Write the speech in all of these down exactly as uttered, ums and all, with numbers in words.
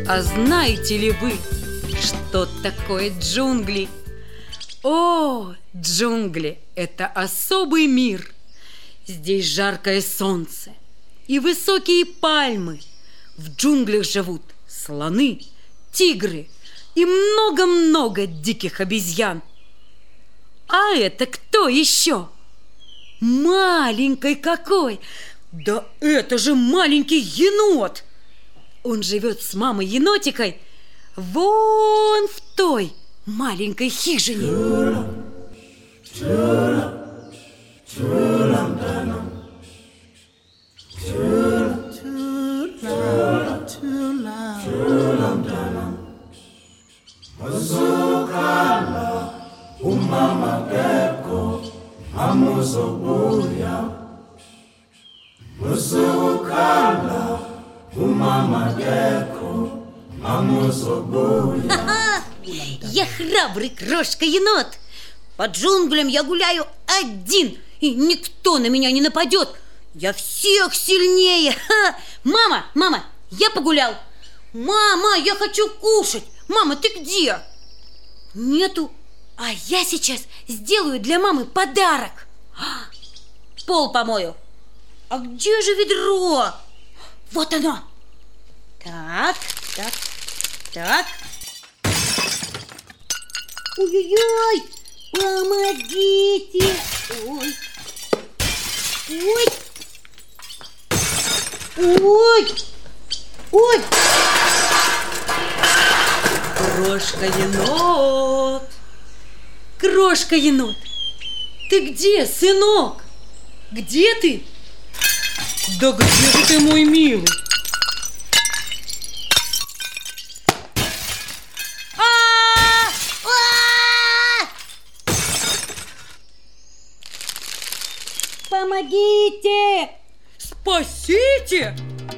А знаете ли вы, что такое джунгли? О, джунгли – это особый мир. Здесь жаркое солнце и высокие пальмы. В джунглях живут слоны, тигры и много-много диких обезьян. А это кто еще? Маленький какой! Да это же маленький енот! Он живет с мамой-енотикой вон в той маленькой хижине. Я храбрый крошка-енот. По джунглям я гуляю один, и никто на меня не нападет. Я всех сильнее. Ха! Мама, мама, я погулял. Мама, я хочу кушать. Мама, ты где? Нету. А я сейчас сделаю для мамы подарок. Пол помою. А где же ведро? Вот оно. Так, так, так. Ой-ой-ой, помогите. Ой. Ой. Ой. Ой. Крошка-енот! Крошка-енот! Ты где, сынок? Где ты? Да где же ты, мой милый? Помогите! Спасите!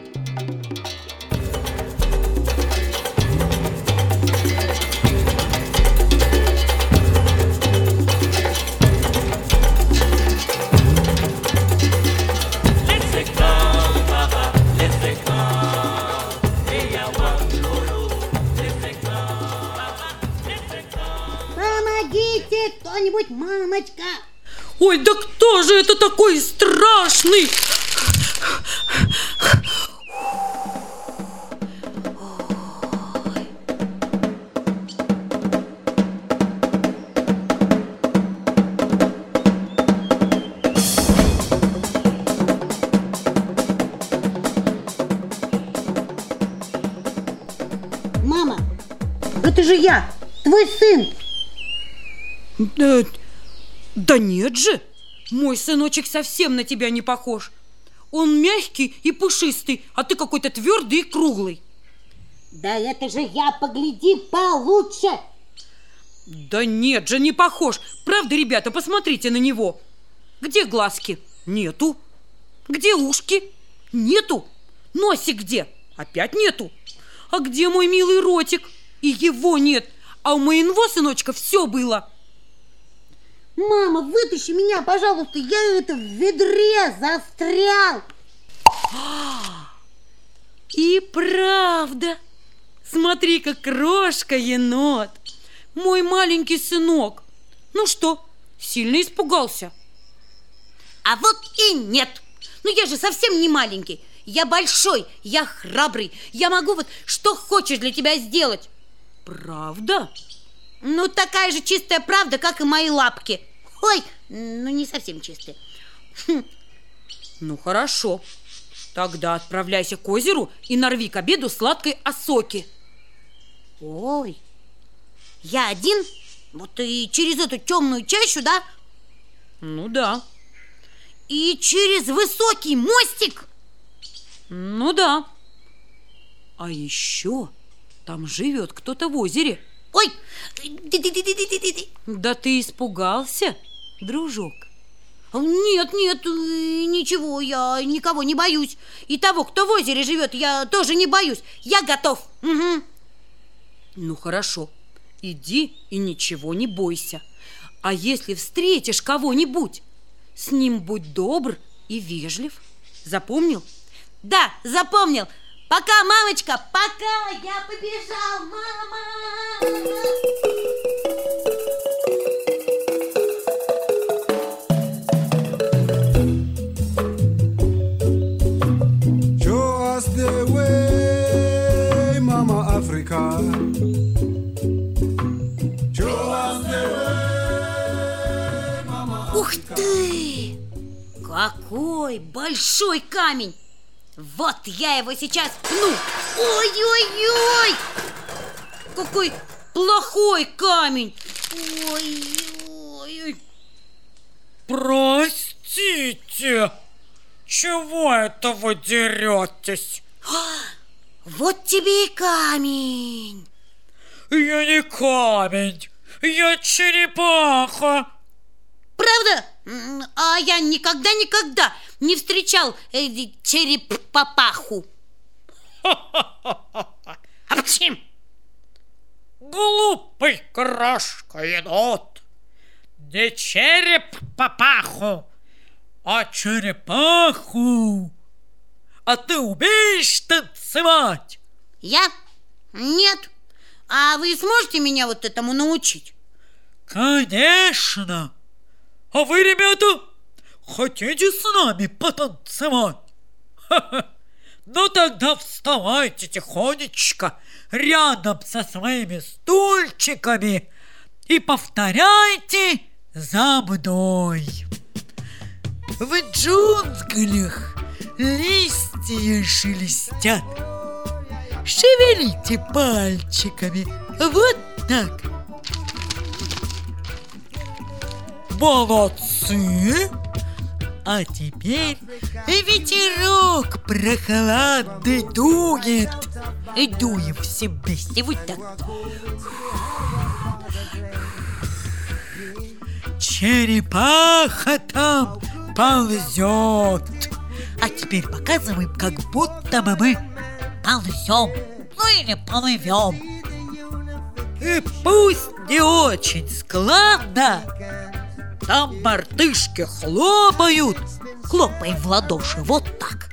Помогите, кто-нибудь, мамочка! Ой, да кто же это такой страшный? Мама, это же я, твой сын. Да, да нет же, мой сыночек совсем на тебя не похож. Он мягкий и пушистый, а ты какой-то твердый и круглый. Да это же я, погляди получше. Да нет же, не похож. Правда, ребята, посмотрите на него. Где глазки? Нету. Где ушки? Нету. Носик где? Опять нету. А где мой милый ротик? И его нет. А у моего сыночка все было. Мама, вытащи меня, пожалуйста, я это в ведре застрял. И правда. Смотри-ка, крошка-енот. Мой маленький сынок. Ну что, сильно испугался? А вот и нет. Ну я же совсем не маленький. Я большой, я храбрый. Я могу вот что хочешь для тебя сделать. Правда? Ну такая же чистая правда, как и мои лапки. Ой, ну не совсем чистые. Хм. Ну хорошо. Тогда отправляйся к озеру и нарви к обеду сладкой осоки. Ой, я один? Вот и через эту темную чащу, да? Ну да. И через высокий мостик? Ну да. А еще там живет кто-то в озере. Ой! Да ты испугался, дружок? Нет, нет, ничего, я никого не боюсь. И того, кто в озере живет, я тоже не боюсь. Я готов. Угу. Ну хорошо, иди и ничего не бойся. А если встретишь кого-нибудь, с ним будь добр и вежлив. Запомнил? Да, запомнил. Пока, мамочка, пока. Я побежал, мама. Show us the way, Mama Africa. Show us the way, Mama Africa. Ух ты! Какой большой камень! Вот я его сейчас пну! Ой-ой-ой! Какой плохой камень! Ой-ой! Простите, чего это вы деретесь? Вот тебе и камень! Я не камень, я черепаха. Правда? А я никогда-никогда не встречал э, череп-папаху. Апчим! Глупый крошка-енот. Не череп-папаху, а черепаху. А ты умеешь танцевать? Я? Нет. А вы сможете меня вот этому научить? Конечно. А вы, ребята, хотите с нами потанцевать? Ха-ха. Ну тогда вставайте тихонечко рядом со своими стульчиками и повторяйте за мной. В джунглях листья шелестят. Шевелите пальчиками. Вот так. Молодцы! А теперь ветерок прохладный дует. И дуем все вместе. Вот так. Черепаха там ползет. А теперь показываем, как будто бы мы ползем. Ну или плывем. И пусть не очень складно, там мартышки хлопают. Хлопаем в ладоши, вот так.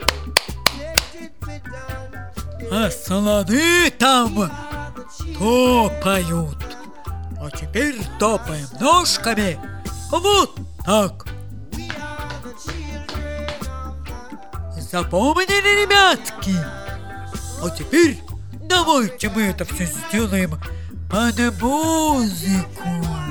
А слоны там топают. А теперь топаем ножками. Вот так. Запомнили, ребятки? А теперь давайте мы это все сделаем под музыку.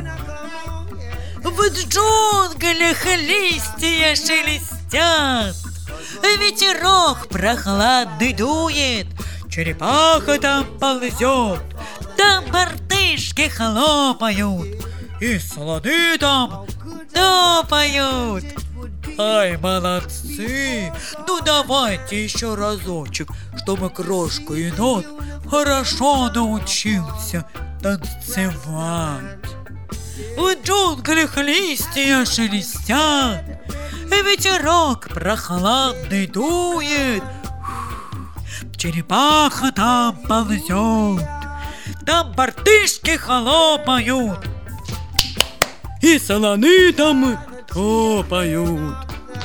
В джунглях листья шелестят, ветерок прохладный дует, черепаха там ползет, там мартышки хлопают, и слоны там топают. Ай, молодцы! Ну давайте еще разочек, чтобы крошка-енот хорошо научился танцевать. В джунглях листья шелестят, ветерок прохладный дует, черепаха там ползет, там мартышки хлопают, и слоны там топают.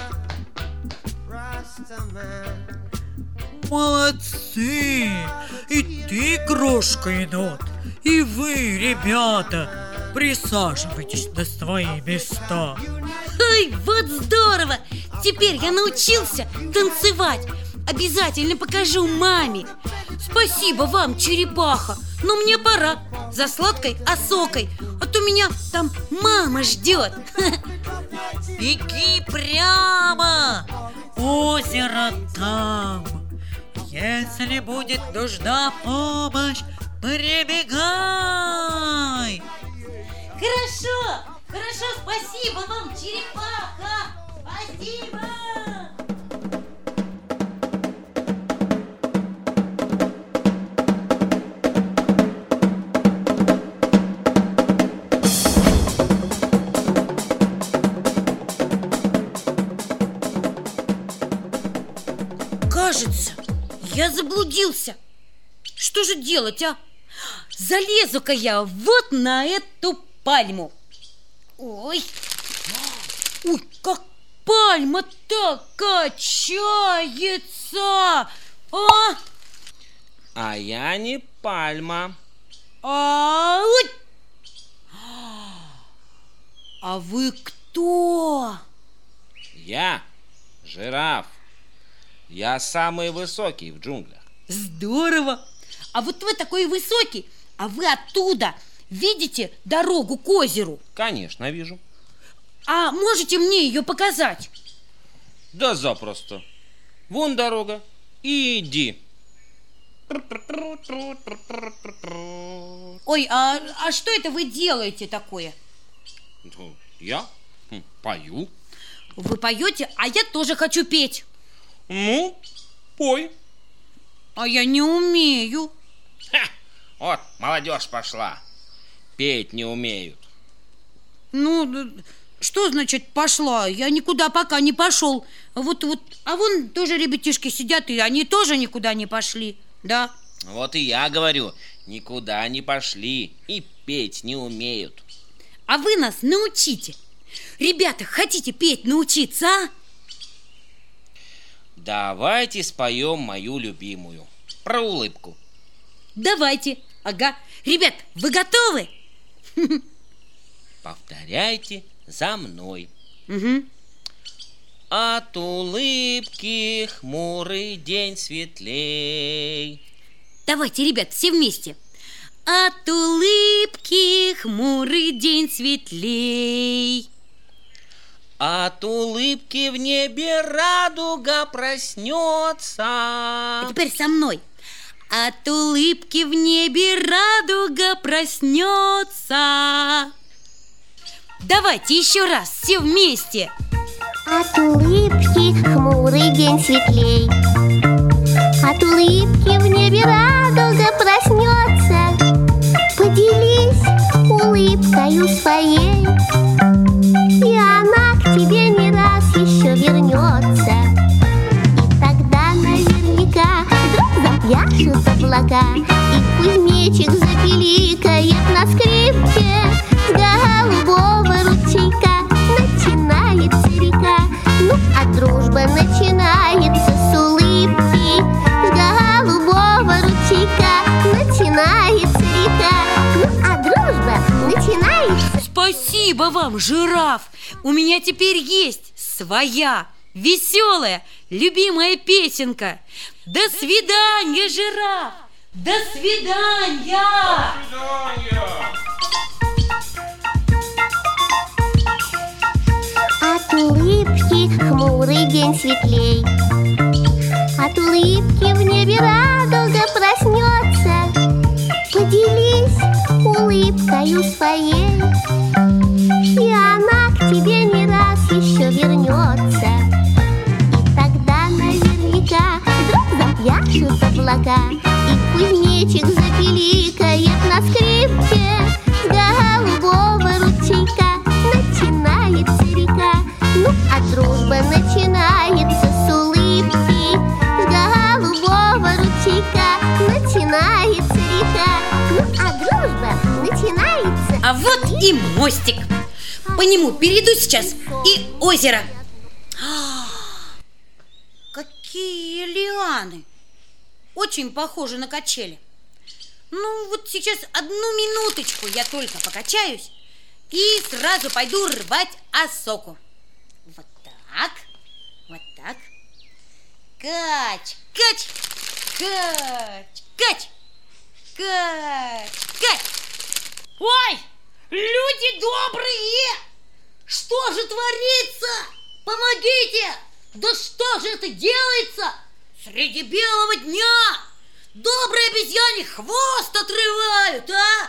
Молодцы! И ты, крошка-енот, и вы, ребята, присаживайтесь на свои места. Ой, вот здорово! Теперь я научился танцевать. Обязательно покажу маме. Спасибо вам, черепаха. Но мне пора за сладкой осокой, а то меня там мама ждет. Беги прямо! Озеро там. Если будет нужна помощь, прибегай. Хорошо, хорошо, спасибо вам, черепаха. Спасибо. Кажется, я заблудился. Что же делать, а? Залезу-ка я вот на эту пальму. Ой, ой, как пальма так качается. О! А я не пальма. А, а вы кто? Я жираф. Я самый высокий в джунглях. Здорово! А вот вы такой высокий, а вы оттуда видите дорогу к озеру? Конечно, вижу. А можете мне ее показать? Да запросто. Вон дорога. Иди. Ой, а, а что это вы делаете такое? Я хм, пою. Вы поете, а я тоже хочу петь. Ну, пой. А я не умею. Ха, вот, молодежь пошла. Петь не умеют. Ну, что значит пошла? Я никуда пока не пошел. Вот, вот, а вон тоже ребятишки сидят, и они тоже никуда не пошли, да? Вот и я говорю, никуда не пошли и петь не умеют. А вы нас научите. Ребята, хотите петь научиться, а? Давайте споем мою любимую. Про улыбку. Давайте. Ага. Ребят, вы готовы? Повторяйте за мной. Угу. От улыбки хмурый день светлей. Давайте, ребят, все вместе. От улыбки хмурый день светлей. От улыбки в небе радуга проснется. А теперь со мной. От улыбки в небе радуга проснется. Давайте еще раз, все вместе. От улыбки хмурый день светлей. От улыбки в небе радуга проснется. Поделись улыбкою своей, и она к тебе не раз еще вернется. И тогда наверняка вдруг запляшут облака, и кузнечик запиликает на скрипке. С голубого ручейка начинается река. Ну, а дружба начинается с улыбки. С голубого ручейка начинается река. Ну, а дружба начинается... Спасибо вам, жираф. У меня теперь есть своя веселая, любимая песенка. До свидания, жираф. До свидания. От улыбки хмурый день светлей. От улыбки в небе радуга проснется. Поделись улыбкою своей, и она к тебе не раз еще вернется. И тогда наверняка вдруг запляшут облака, и кузнечик запиликает на скрипке. С голубого ручейка начинается река. Ну, а дружба начинается с улыбки. С голубого ручейка начинается река. Ну, а дружба начинается... А вот и мостик. По нему перейду сейчас, и озеро. Какие лианы! Очень похожи на качели. Ну, вот сейчас одну минуточку я только покачаюсь и сразу пойду рвать осоку. Вот так, вот так. Кач, кач, кач, кач, кач, кач. Ой, люди добрые! Что же творится? Помогите! Да что же это делается? Среди белого дня добрые обезьяне хвост отрывают, а?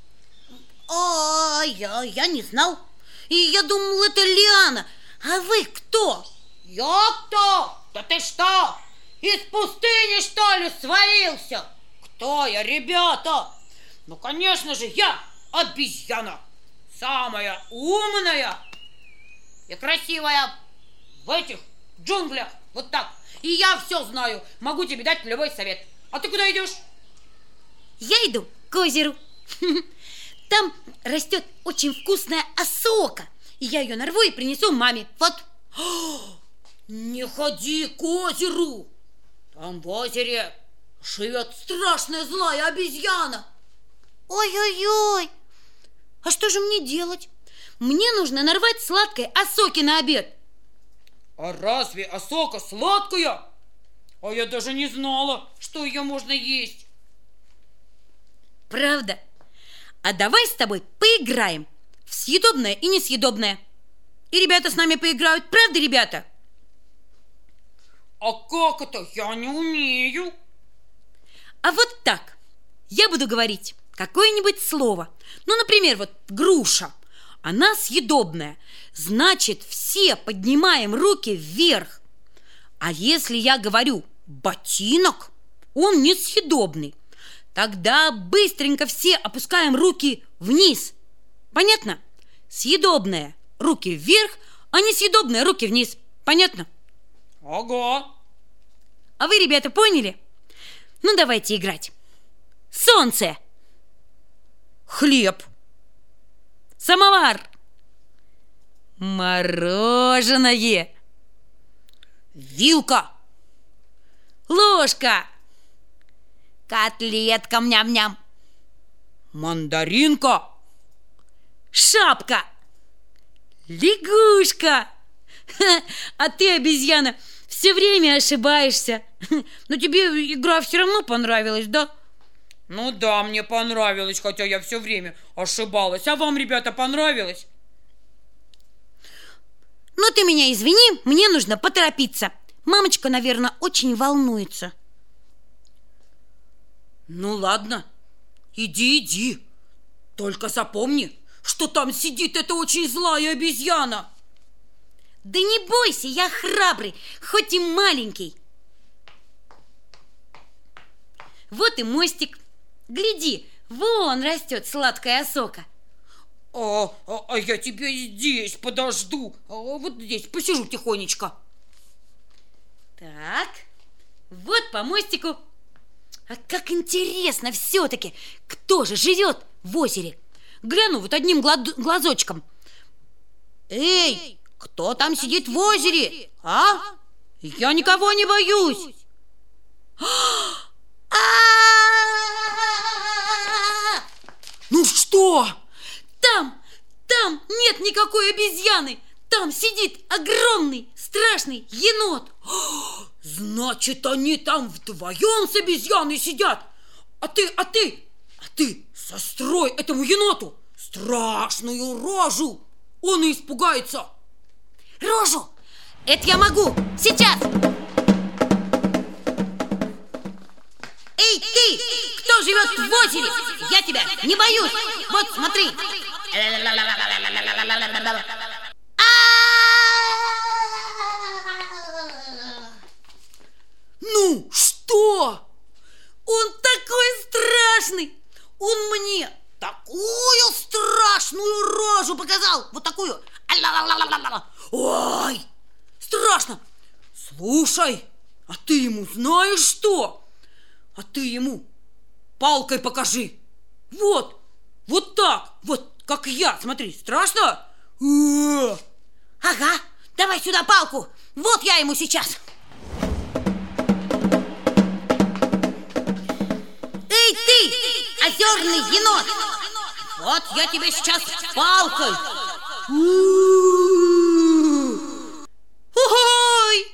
А, я, я не знал. И я думал, это лиана. А вы кто? Я кто? Да ты что, из пустыни, что ли, свалился? Кто я, ребята? Ну, конечно же, я обезьяна. Самая умная и красивая в этих джунглях. Вот так. И я все знаю. Могу тебе дать любой совет. А ты куда идешь? Я иду к озеру. Там растет очень вкусная осока. И я ее нарву и принесу маме. Вот. Не ходи к озеру. Там в озере живет страшная злая обезьяна. Ой-ой-ой, а что же мне делать? Мне нужно нарвать сладкой осоки на обед. А разве осока сладкая? А я даже не знала, что ее можно есть. Правда? А давай с тобой поиграем в съедобное и несъедобное. И ребята с нами поиграют, правда, ребята? А как это? Я не умею. А вот так. Я буду говорить какое-нибудь слово. Ну, например, вот груша. Она съедобная. Значит, все поднимаем руки вверх. А если я говорю ботинок, он несъедобный. Тогда быстренько все опускаем руки вниз. Понятно? Съедобное руки вверх, а несъедобное руки вниз. Понятно? Ага. А вы, ребята, поняли? Ну, давайте играть. Солнце. Хлеб. Самовар. Мороженое. Вилка. Ложка. Котлетка, ням-ням. Мандаринка. Шапка. Лягушка. Ха, а ты, обезьяна, все время ошибаешься. Но тебе игра все равно понравилась, да? Ну да, мне понравилось, хотя я все время ошибалась. А вам, ребята, понравилось? Ну ты меня извини, мне нужно поторопиться. Мамочка, наверное, очень волнуется. Ну ладно, иди, иди. Только запомни, что там сидит эта очень злая обезьяна. Да не бойся, я храбрый, хоть и маленький. Вот и мостик. Гляди, вон растет сладкая осока. А, а, а я тебя здесь подожду. А, вот здесь посижу тихонечко. Так, вот по мостику. А как интересно все-таки, кто же живет в озере? Гляну вот одним глад- глазочком. Эй, кто там сидит в озере? А? Я никого не боюсь. Ну что? Там, там нет никакой обезьяны. Там сидит огромный, страшный енот. Значит, они там вдвоем с обезьяной сидят. А ты, а ты, а ты сострой этому еноту страшную рожу. Он и испугается. Рожу? Это я могу. Сейчас. Эй, ты, кто живет в озере? Я тебя не боюсь. Вот, смотри. Ну, что? Он такой страшный. Он мне такую страшную рожу показал. Вот такую. Ой, страшно. Слушай, а ты ему знаешь что? А ты ему палкой покажи. Вот, вот так, вот как я. Смотри, страшно? Ага, давай сюда палку. Вот я ему сейчас. Эй, ты, озерный енот! Вот я тебе сейчас палкой. Ой!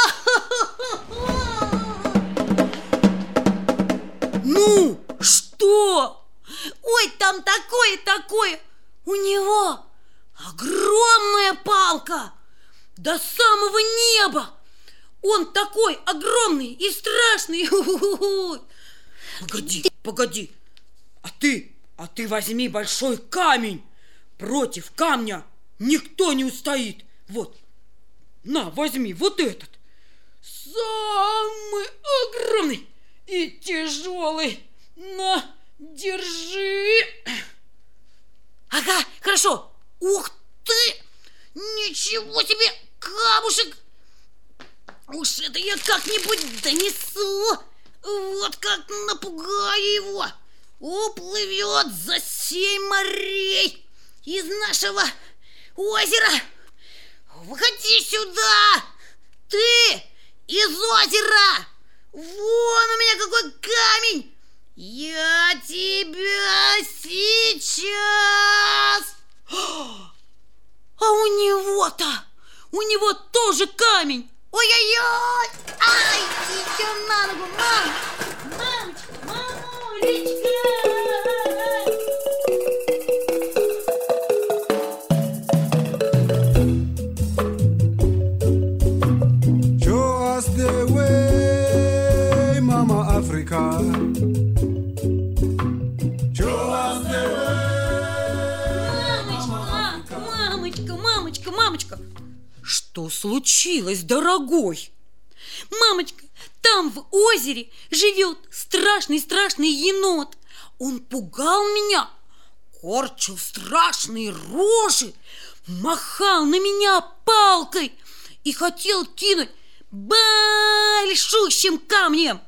Ну, что? Ой, там такое-такое. У него огромная палка до самого неба. Он такой огромный и страшный. Погоди, погоди. А ты, а ты возьми большой камень. Против камня никто не устоит. Вот, на, возьми вот этот. Самый огромный и тяжелый. На, держи. Ага, хорошо. Ух ты! Ничего себе, камушек! Уж это я как-нибудь донесу. Вот как напугаю его. Уплывет за семь морей из нашего озера. Выходи сюда, ты из озера. Вон у меня какой камень! Я тебя сейчас... А у него-то, у него тоже камень. Ой-ой-ой! Ай, еще на ногу, мам! Мамочка, мамулечка! Show us the way, Mama Africa. Show us the Мамочка, мамочка, мамочка, мамочка! Что случилось, дорогой? Мамочка, там в озере живет страшный-страшный енот. Он пугал меня, корчил страшные рожи, махал на меня палкой и хотел кинуть большущим камнем.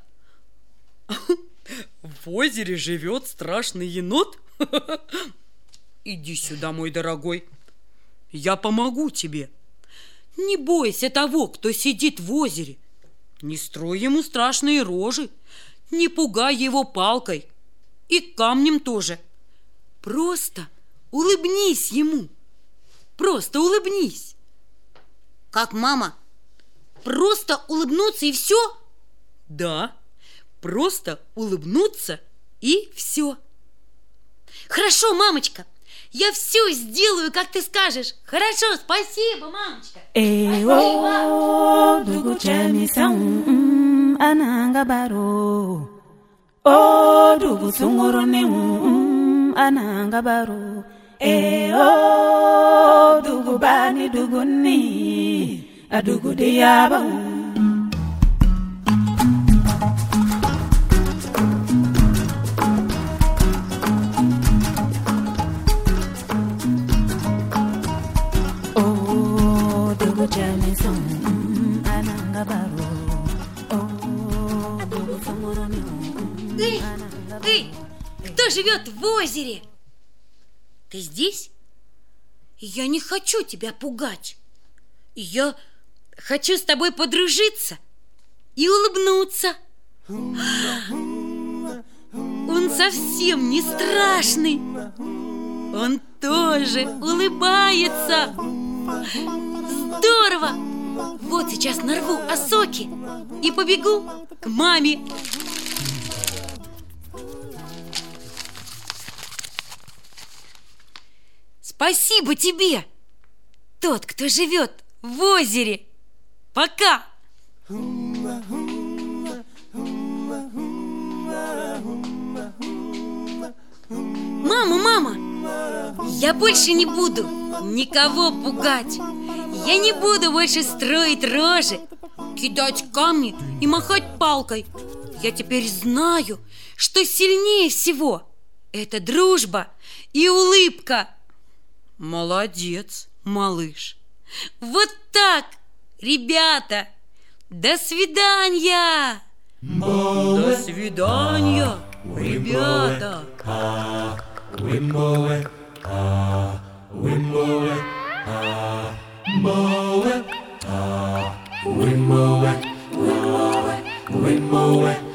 В озере живет страшный енот? Иди сюда, мой дорогой. Я помогу тебе. Не бойся того, кто сидит в озере. Не строй ему страшные рожи. Не пугай его палкой. И камнем тоже. Просто улыбнись ему. Просто улыбнись. Как мама? Просто улыбнуться и все? Да, просто улыбнуться и все. Хорошо, мамочка. Я все сделаю, как ты скажешь. Хорошо, спасибо, мамочка. Ewo dugu chamisa um ananga baro. O dugu sunguru ne um ananga baro. Ewo dugu bani dugu ni adugu diaba. Эй, эй, кто живет в озере? Ты здесь? Я не хочу тебя пугать. Я хочу с тобой подружиться и улыбнуться. Он совсем не страшный. Он тоже улыбается. Здорово! Вот сейчас нарву осоки и побегу к маме. Спасибо тебе, тот, кто живет в озере. Пока! Мама, мама, я больше не буду никого пугать. Я не буду больше строить рожи, кидать камни и махать палкой. Я теперь знаю, что сильнее всего это дружба и улыбка. Молодец, малыш. Вот так, ребята. До свидания. До свидания, ребята. Wimboe, ah, Wimboe, ah, Wimboe, ah, Wimboe, Wimboe, Wimboe.